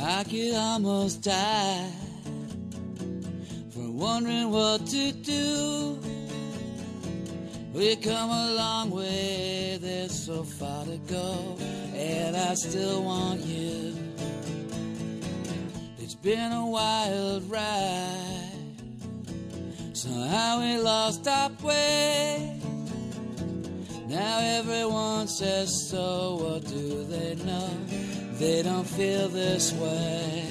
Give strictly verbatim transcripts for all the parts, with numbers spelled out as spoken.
I could almost die from wondering what to do. We come a long way, there's so far to go, and I still want you. It's been a wild ride, somehow we lost our way. Now everyone says so, what do they know? They don't feel this way.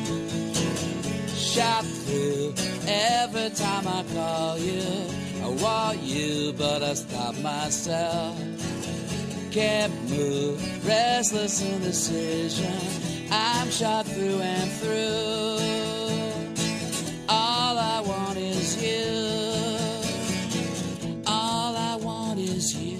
Shot through every time I call you. I want you, but I stop myself. Can't move, restless indecision. I'm shot through and through. All I want is you. All I want is you.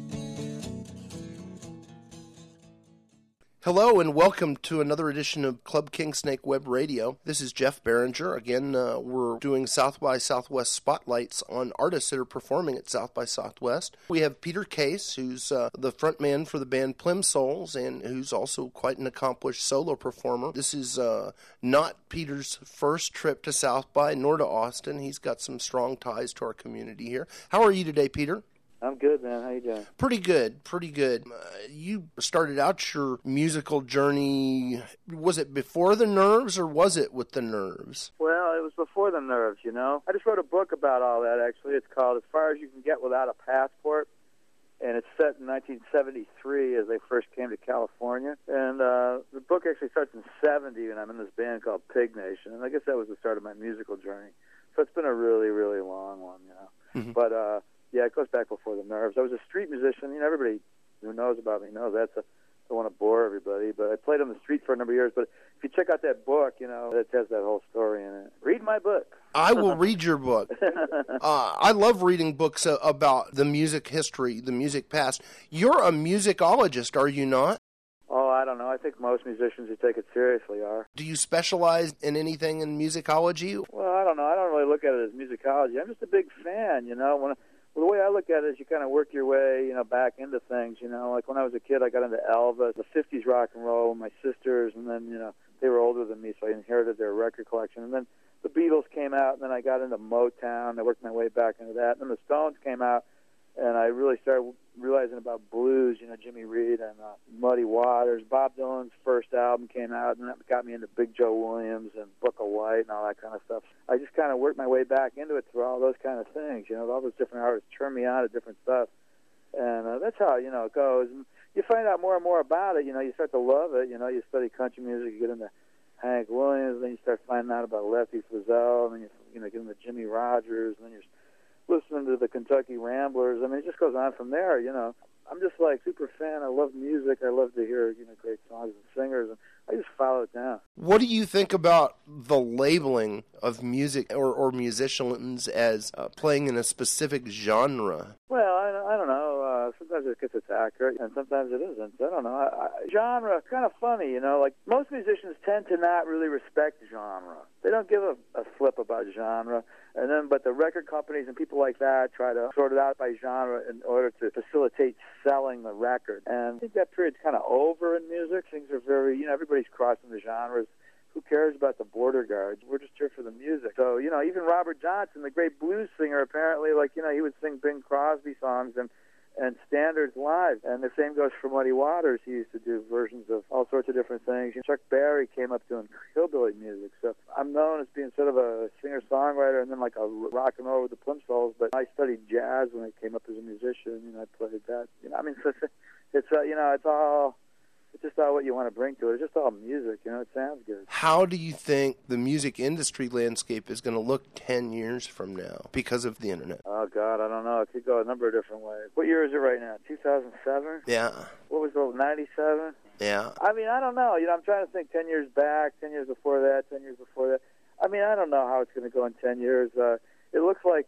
Hello and welcome to another edition of Club King Snake Web Radio. This is Jeff Berenger. Again, uh, we're doing South by Southwest spotlights on artists that are performing at South by Southwest. We have Peter Case, who's uh, the frontman for the band Plimsouls and who's also quite an accomplished solo performer. This is uh, not Peter's first trip to South by, nor to Austin. He's got some strong ties to our community here. How are you today, Peter? I'm good, man. How you doing? Pretty good, pretty good. Uh, you started out your musical journey, was it before the Nerves or was it with the Nerves? Well, it was before the Nerves, you know. I just wrote a book about all that, actually. It's called As Far As You Can Get Without a Passport, and it's set in nineteen seventy-three as they first came to California. And uh, the book actually starts in seventy when I'm in this band called Pig Nation, and I guess that was the start of my musical journey. So it's been a really, really long one, you know. Mm-hmm. But, uh, yeah, it goes back before the Nerves. I was a street musician. You know, everybody who knows about me knows that. I don't want to bore everybody, but I played on the street for a number of years. But if you check out that book, you know, it has that whole story in it. Read my book. I will read your book. Uh, I love reading books uh, about the music history, the music past. You're a musicologist, are you not? Oh, I don't know. I think most musicians who take it seriously are. Do you specialize in anything in musicology? Well, I don't know. I don't really look at it as musicology. I'm just a big fan, you know. When Well, the way I look at it is you kind of work your way, you know, back into things, you know. Like when I was a kid, I got into Elvis, the fifties rock and roll with my sisters, and then, you know, they were older than me, so I inherited their record collection. And then the Beatles came out, and then I got into Motown. I worked my way back into that. And then the Stones came out, and I really started realizing about blues, you know, Jimmy Reed and uh, Muddy Waters. Bob Dylan's first album came out, and that got me into Big Joe Williams and Book of Light and all that kind of stuff. I just kind of worked my way back into it through all those kind of things, you know, all those different artists turned me on to different stuff. And uh, that's how, you know, it goes. And you find out more and more about it, you know, you start to love it, you know, you study country music, you get into Hank Williams, then you start finding out about Lefty Frizzell, and then you, you know, get into Jimmy Rogers, and then you're listening to the Kentucky Ramblers. I mean, it just goes on from there, you know. I'm just like super fan. I love music. I love to hear, you know, great songs and singers, and I just follow it down. What do you think about the labeling of music or, or musicians as uh, playing in a specific genre? Well, I, I don't know. Uh, sometimes it gets it's accurate, and sometimes it isn't. I don't know. I, I, genre, kind of funny, you know. Like most musicians tend to not really respect genre. They don't give a, a flip about genre. And then, but the record companies and people like that try to sort it out by genre in order to facilitate selling the record. And I think that period's kind of over in music. Things are very, you know, everybody's crossing the genres. Who cares about the border guards? We're just here for the music. So, you know, even Robert Johnson, the great blues singer, apparently, like, you know, he would sing Bing Crosby songs and and standards live. And the same goes for Muddy Waters. He used to do versions of all sorts of different things. Chuck Berry came up doing hillbilly music. So I'm known as being sort of a singer-songwriter and then like a rock and roll with the Plimsouls. But I studied jazz when I came up as a musician. You know, I played that. You know, I mean, it's, it's uh, you know, it's all... It's just all what you want to bring to it. It's just all music, you know, it sounds good. How do you think the music industry landscape is going to look ten years from now because of the internet? Oh, God, I don't know. It could go a number of different ways. What year is it right now? two thousand seven? Yeah. What was it, ninety-seven? Yeah. I mean, I don't know. You know, I'm trying to think ten years back, ten years before that, ten years before that. I mean, I don't know how it's going to go in ten years. Uh, it looks like,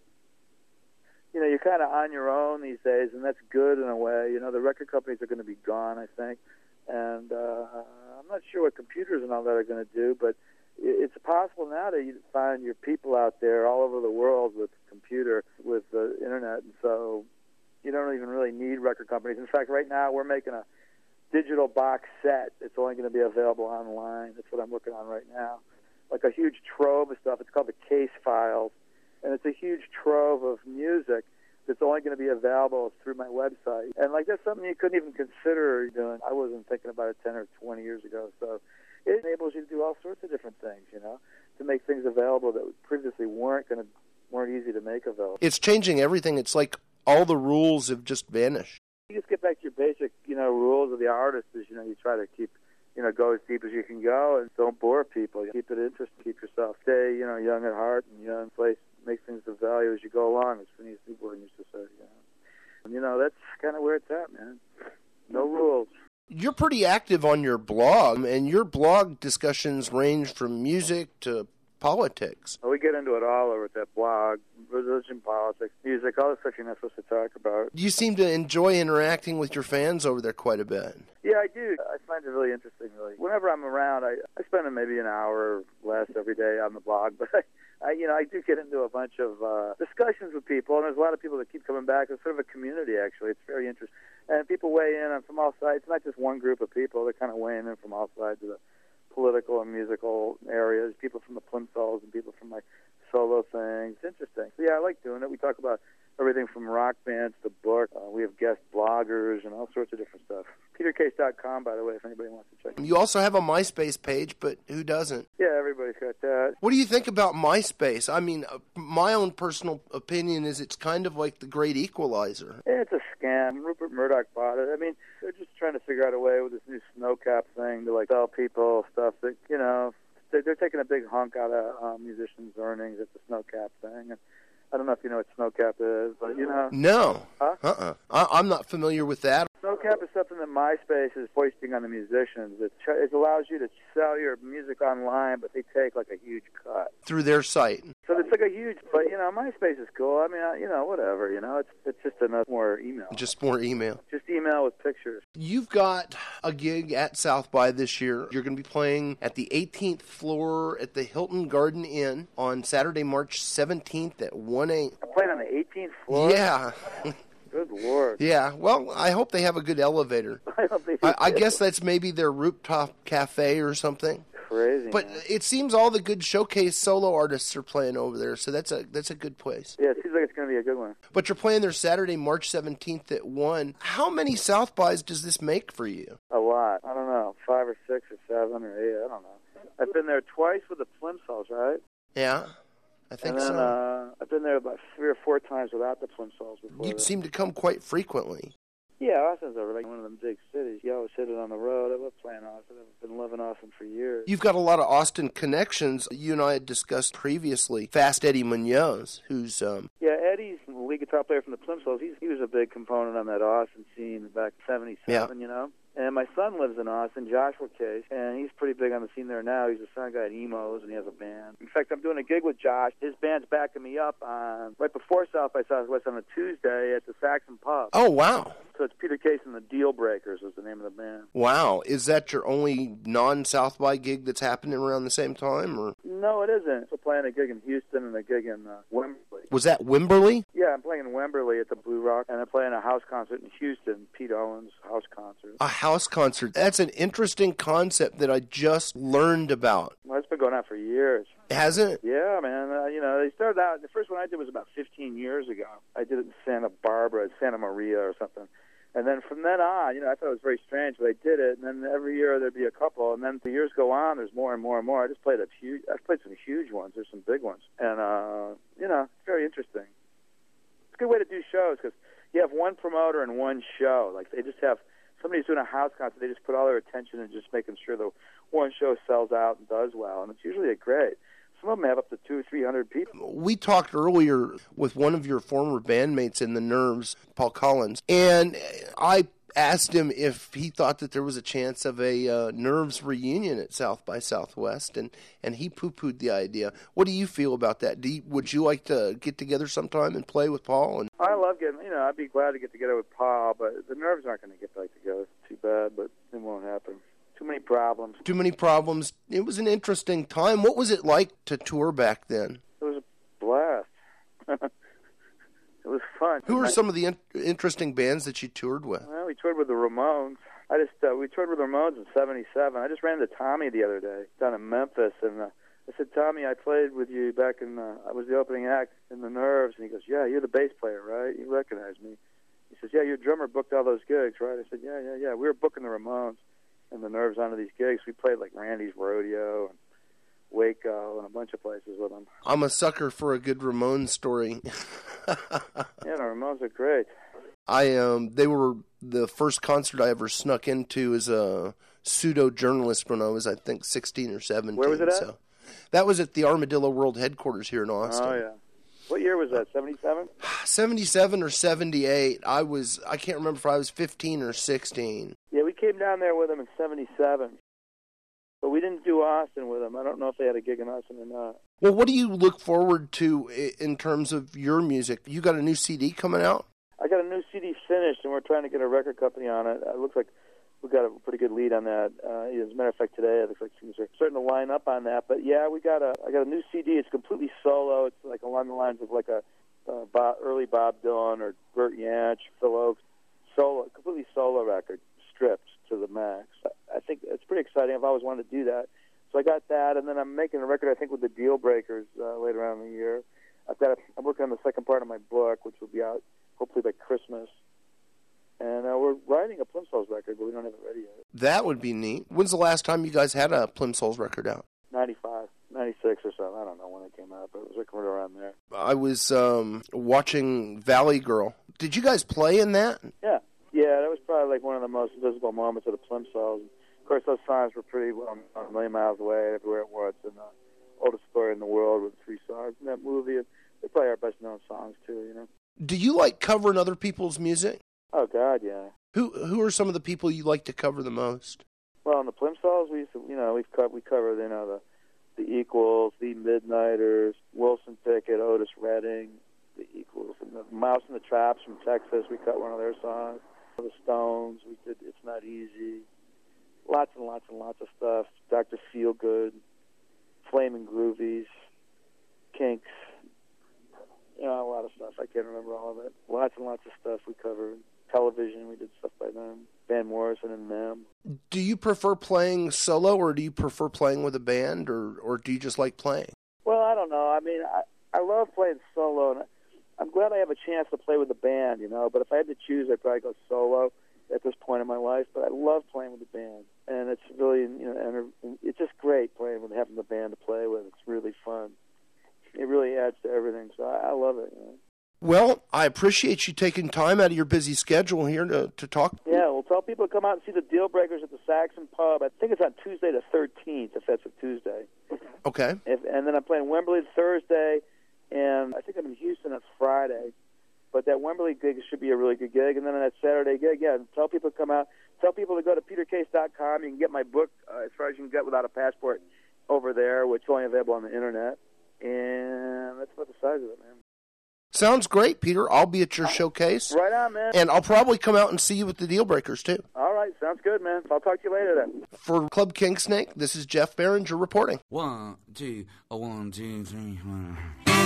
you know, you're kind of on your own these days, and that's good in a way. You know, the record companies are going to be gone, I think. And uh, I'm not sure what computers and all that are going to do, but it's possible now that you find your people out there all over the world with computer, with the internet, and so you don't even really need record companies. In fact, right now we're making a digital box set. It's only going to be available online. That's what I'm working on right now. Like a huge trove of stuff. It's called the Case Files, and it's a huge trove of music that's only going to be available through my website. And like that's something you couldn't even consider doing. I wasn't thinking about it ten or twenty years ago. So it enables you to do all sorts of different things, you know, to make things available that previously weren't going to weren't easy to make available. It's changing everything. It's like all the rules have just vanished. You just get back to your basic, you know, rules of the artist is, you know, you try to keep, you know, go as deep as you can go and don't bore people. You keep it interesting, keep yourself, stay, you know, young at heart and young place, make things of value as you go along, as Phineas Newborn used to say, you know. And, you know, that's kind of where it's at, man. No rules. You're pretty active on your blog, and your blog discussions range from music to politics. Well, we get into it all over at that blog, religion, politics, music, all the stuff you're not supposed to talk about. You seem to enjoy interacting with your fans over there quite a bit. Yeah, I do. I find it really interesting, really. Whenever I'm around, I, I spend maybe an hour or less every day on the blog, but I, I you know, I do get into a bunch of uh, discussions with people, and there's a lot of people that keep coming back. It's sort of a community, actually. It's very interesting. And people weigh in from all sides. It's not just one group of people. They're kind of weighing in from all sides of the political and musical areas, people from the Plimsolls and people from my solo things. It's interesting. So, yeah, I like doing it. We talk about everything from rock bands to book. Uh, we have guest bloggers and all sorts of different stuff. peter case dot com, by the way, if anybody wants to check it. You also have a MySpace page, but who doesn't? Yeah, everybody's got that. What do you think about MySpace? I mean, my own personal opinion is it's kind of like the great equalizer. It's a scam. Rupert Murdoch bought it. I mean, they're just trying to figure out a way with this new snowcap thing to, like, sell people stuff that, you know, they're taking a big hunk out of um, musicians' earnings at the snowcap thing. And I don't know if you know what snowcap is, but, you know. No. Huh? Uh-uh. I- I'm not familiar with that. Snowcap is something that MySpace is foisting on the musicians. It, ch- it allows you to sell your music online, but they take, like, a huge cut. Through their site. So it's like a huge, but, you know, MySpace is cool. I mean, I, you know, whatever, you know. It's it's just another more email. Just more email. Just email with pictures. You've got a gig at South by this year. You're going to be playing at the eighteenth floor at the Hilton Garden Inn on Saturday, March seventeenth at one a.m. I'm playing on the eighteenth floor? Yeah. Good Lord. Yeah, well, I hope they have a good elevator. I, hope they I, I guess that's maybe their rooftop cafe or something. Crazy. But man. It seems all the good showcase solo artists are playing over there, so that's a that's a good place. Yeah, it seems like it's going to be a good one. But you're playing there Saturday, March seventeenth at one. How many South Bys does this make for you? A lot. I don't know. Five or six or seven or eight. I don't know. I've been there twice with the Plimsolls, right? Yeah, I think and then, so. Uh, I've been there about three or four times without the Plimsolls before. You that. seem to come quite frequently. Yeah, Austin's over like one of them big cities. You always hit it on the road. I love playing Austin. I've been living Austin for years. You've got a lot of Austin connections. You and I had discussed previously Fast Eddie Munoz, who's... Um, yeah, Eddie's the lead guitar player from the Plimsolls. He's, he was a big component on that Austin scene back in seventy-seven, yeah. you know? And my son lives in Austin, Joshua Case, and he's pretty big on the scene there now. He's a sound guy at Emos, and he has a band. In fact, I'm doing a gig with Josh. His band's backing me up on right before South by Southwest on a Tuesday at the Saxon Pub. Oh, wow. So it's Peter Case and the Deal Breakers is the name of the band. Wow. Is that your only non-South by gig that's happening around the same time? Or No, it isn't. We're playing a gig in Houston and a gig in uh, Wembley. Was that Wimberley? Yeah, I'm playing in Wembley at the Blue Rock, and I'm playing a house concert in Houston, Pete Owens' house concert. A house concert. That's an interesting concept that I just learned about. Well, it's been going on for years. Hasn't it? Yeah, man. Uh, you know, they started out, the first one I did was about fifteen years ago. I did it in Santa Barbara, Santa Maria or something. And then from then on, you know, I thought it was very strange, but I did it. And then every year there'd be a couple. And then the years go on, there's more and more and more. I just played a huge, I've played some huge ones. There's some big ones. And, uh, you know, it's very interesting. It's a good way to do shows because you have one promoter and one show. Like, they just have, somebody's doing a house concert, they just put all their attention in just making sure the one show sells out and does well. And it's usually a great. Some of them have up to two or three hundred people. We talked earlier with one of your former bandmates in the Nerves, Paul Collins, and I asked him if he thought that there was a chance of a uh, Nerves reunion at South by Southwest, and, and he poo-pooed the idea. What do you feel about that? Do you, would you like to get together sometime and play with Paul? And I love getting, you know, I'd be glad to get together with Paul, but the Nerves aren't going to get back together. It's too bad, but it won't happen. Too many problems. Too many problems. It was an interesting time. What was it like to tour back then? It was a blast. It was fun. Who are some of the in- interesting bands that you toured with? Well, we toured with the Ramones. I just uh, we toured with the Ramones in seventy-seven. I just ran into Tommy the other day down in Memphis, and uh, I said, Tommy, I played with you back in, uh, I was the opening act in the Nerves, and he goes, yeah, you're the bass player, right? You recognize me. He says, yeah, your drummer booked all those gigs, right? I said, yeah, yeah, yeah. We were booking the Ramones and the Nerves onto these gigs. We played like Randy's Rodeo and Waco and a bunch of places with them. I'm a sucker for a good Ramones story. Yeah, the Ramones are great. I um, they were the first concert I ever snuck into as a pseudo journalist when I was, I think, sixteen or seventeen. Where was it at? So that was at the Armadillo World headquarters here in Austin. Oh yeah. What year was that? seventy-seven? seventy-seven or seventy-eight. I was, I can't remember if I was fifteen or sixteen. Yeah, we came down there with them in seventy-seven. But we didn't do Austin with them. I don't know if they had a gig in Austin or not. Well, what do you look forward to in terms of your music? You got a new C D coming out? I got a new C D finished, and we're trying to get a record company on it. It looks like we got a pretty good lead on that. Uh, as a matter of fact, today it looks like things are starting to line up on that. But yeah, we got a I got a new C D. It's completely solo. It's like along the lines of like a uh, Bob, early Bob Dylan or Bert Jansch, Phil Oakes, solo, completely solo record, stripped to the max. I think it's pretty exciting. I've always wanted to do that. So I got that, and then I'm making a record, I think, with the Deal Breakers uh, later on in the year. I've got a, I'm working on the second part of my book, which will be out hopefully by Christmas. And uh, we're writing a Plimsouls record, but we don't have it ready yet. That would be neat. When's the last time you guys had a Plimsouls record out? ninety-five, ninety-six or so. I don't know when it came out, but it was like right around there. I was um, watching Valley Girl. Did you guys play in that? Yeah. Yeah, that was probably like one of the most visible moments of the Plimsouls. Of course, those songs were pretty well a million miles away everywhere it was. And the oldest story in the world with three songs in that movie. They're probably our best-known songs, too, you know. Do you like covering other people's music? Oh, God, yeah. Who who are some of the people you like to cover the most? Well, in the Plimsouls, we used to, you know, we've co- we covered, you know, the the Equals, the Midnighters, Wilson Pickett, Otis Redding, the Equals, and the Mouse and the Traps from Texas. We cut one of their songs. The Stones, we did It's Not Easy. Lots and lots and lots of stuff. Doctor Feelgood, Flaming Groovies, Kinks. You know, a lot of stuff. I can't remember all of it. Lots and lots of stuff we covered. Television, we did stuff by them. Van Morrison and them. Do you prefer playing solo, or do you prefer playing with a band, or, or do you just like playing? Well, I don't know. I mean, I, I love playing solo, and I'm glad I have a chance to play with a band, you know. But if I had to choose, I'd probably go solo at this point in my life. But I love playing with the band, and it's really, you know, and it's just great playing with having the band to play with. It's really fun. It really adds to everything, so I, I love it. You know? Well, I appreciate you taking time out of your busy schedule here to, to talk. Yeah, well, tell people to come out and see the Deal Breakers at the Saxon Pub. I think it's on Tuesday the thirteenth, if that's a Tuesday. Okay. If, and then I'm playing Wembley Thursday, and I think I'm in Houston on Friday. But that Wembley gig should be a really good gig. And then on that Saturday gig, yeah, tell people to come out. Tell people to go to peter case dot com. You can get my book uh, as far as you can get without a passport over there, which is only available on the Internet. And that's about the size of it, man. Sounds great, Peter. I'll be at your showcase. Right on, man. And I'll probably come out and see you with the Deal Breakers, too. All right, sounds good, man. I'll talk to you later, then. For Club King Snake, this is Jeff Berenger reporting. One, two, a one, two, three, one.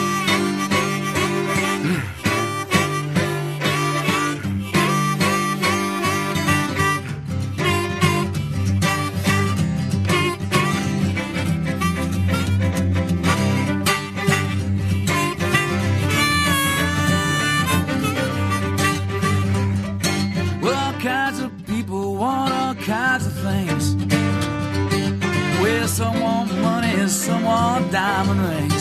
Kinds of things, where some want money, some want diamond rings.